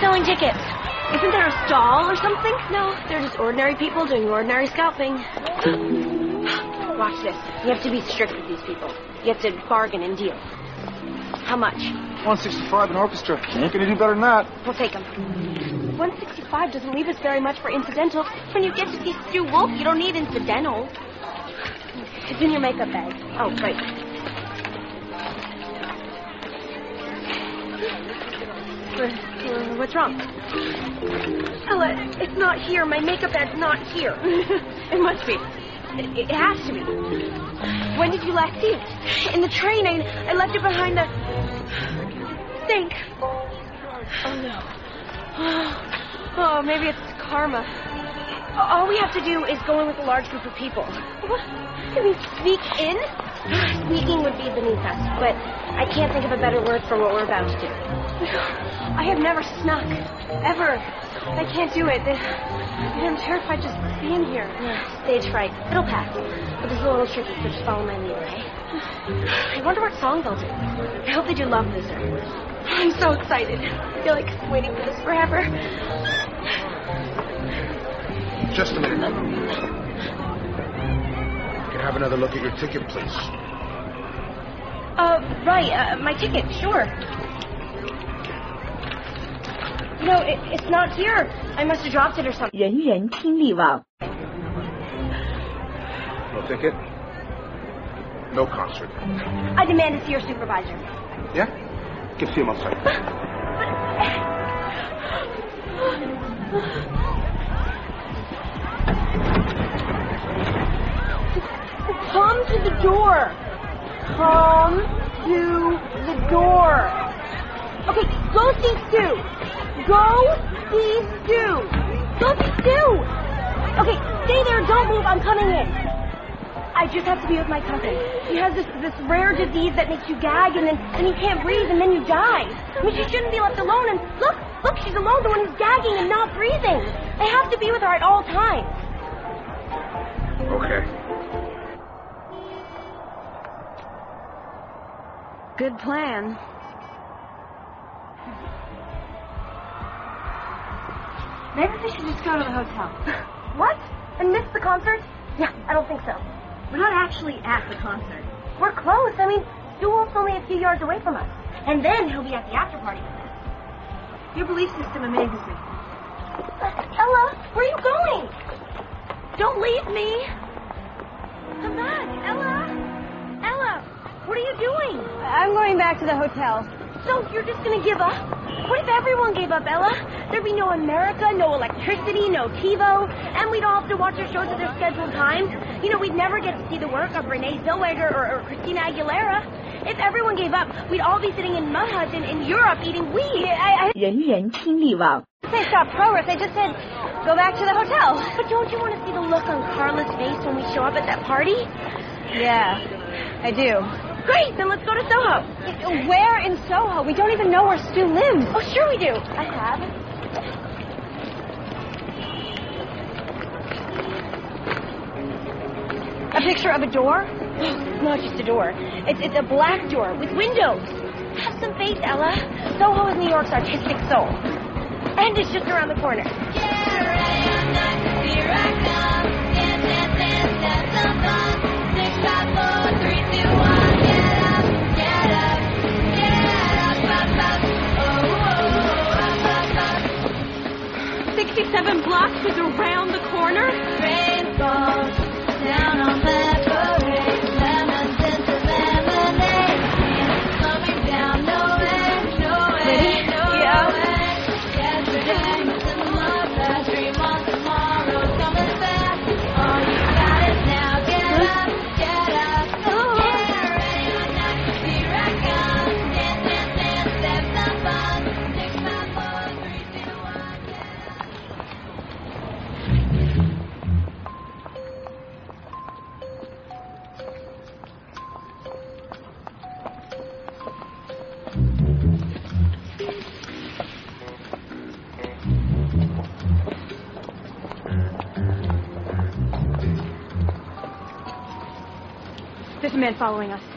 selling tickets. Isn't there a stall or something? No, they're just ordinary people doing ordinary scalping. Watch this. You have to be strict with these people. You have to bargain and deal. How much? $165 an orchestra. You ain't gonna do better than that. We'll take them. $165 doesn't leave us very much for incidental. When you get to see Stu Wolf, you don't need incidental. It's in your makeup bag. Oh, right. What's wrong? Ella, it's not here. My makeup bag's not here. It must be. It has to be. When did you last see it? In the train. I left it behind the sink. Oh, no. Oh, maybe it's karma. All we have to do is go in with a large group of people. What? You mean sneak in? Sneaking would be beneath us, but I can't think of a better word for what we're about to do. I have never snuck. Ever. I can't do it. I'm terrified just being here. Yeah, stage fright. It'll pass. But this is a little tricky, so just follow my lead, okay? I wonder what song they'll do. I hope they do Love Loser. I'm so excited. I feel like I'm waiting for this forever. Just a minute. Can I have another look at your ticket, please? Right. My ticket, sure. No, it's not here. I must have dropped it or something. 人人听力网 No ticket? No concert. I demand to see your supervisor. Yeah? Can see him outside. Come to the door. Come to the door. Okay, go see Stu. Go see Stu. Go see Stu. Okay, stay there. Don't move. I'm coming in. I just have to be with my cousin. She has this rare disease that makes you gag and then you can't breathe and then you die. I mean, she shouldn't be left alone. And look, she's alone, the one who's gagging and not breathing. I have to be with her at all times. Okay. Good plan. Maybe we should just go to the hotel. What? And miss the concert? Yeah, I don't think so. We're not actually at the concert. We're close. I mean, Stu Wolf's only a few yards away from us. And then he'll be at the after party with us. Your belief system amazes me. Ella, where are you going? Don't leave me. Come back, Ella. Ella, what are you doing? I'm going back to the hotel. So you're just going to give up? What if everyone gave up, Ella? There'd be no America, no electricity, no TiVo, and we'd all have to watch our shows at their scheduled times. You know, we'd never get to see the work of Renee Zellweger or Christina Aguilera. If everyone gave up, we'd all be sitting in mud huts in Europe eating weed. 人人听力网 They stopped progress. They just said, go back to the hotel. But don't you want to see the look on Carla's face when we show up at that party? Yeah, I do. Great, then let's go to Soho. Where in Soho? We don't even know where Stu lives. Oh, sure we do. I have. A picture of a door? It's not just a door. It's a black door with windows. Have some faith, Ella. Soho is New York's artistic soul. And it's just around the corner. Seven blocks is around the corner. Rain falls down on that parade. Lemons into lemonade. It's coming down, nowhere. Ready? Yeah. Yesterday was in love. That dream on tomorrow coming back. All you got is now. Get up, get up. Get ready on that. Here I come. Dance, dance, dance. Have some fun. 6, 5, 4, 3, 2, 1. There's a man following us.